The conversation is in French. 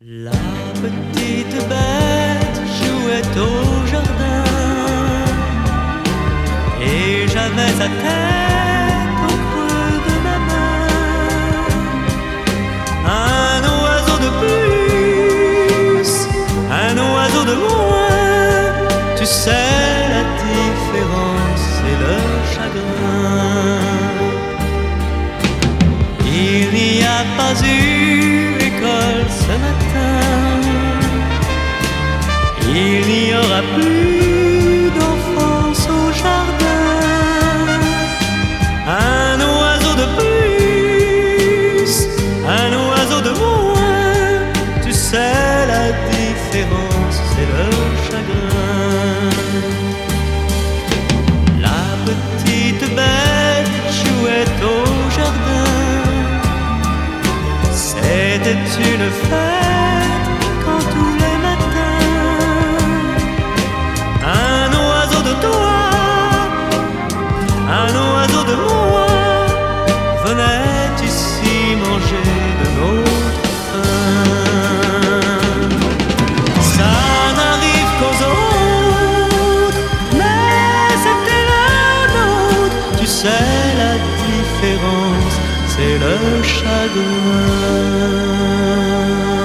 La petite bête jouait au jardin et j'avais sa tête au creux de ma main. Un oiseau de plus, un oiseau de moins, tu sais la différence, c'est le chagrin. Il n'y a pas eu école ce matin, il n'y aura plus d'enfance au jardin. Un oiseau de plus, un oiseau de moins, tu sais la différence, c'est le chagrin. La petite bête jouait au jardin, c'était une fête quand tous les matins un oiseau de toi, un oiseau de moi venait ici manger de notre pain. Ça n'arrive qu'aux autres, mais c'était la nôtre, tu sais la différence, c'est le chagrin.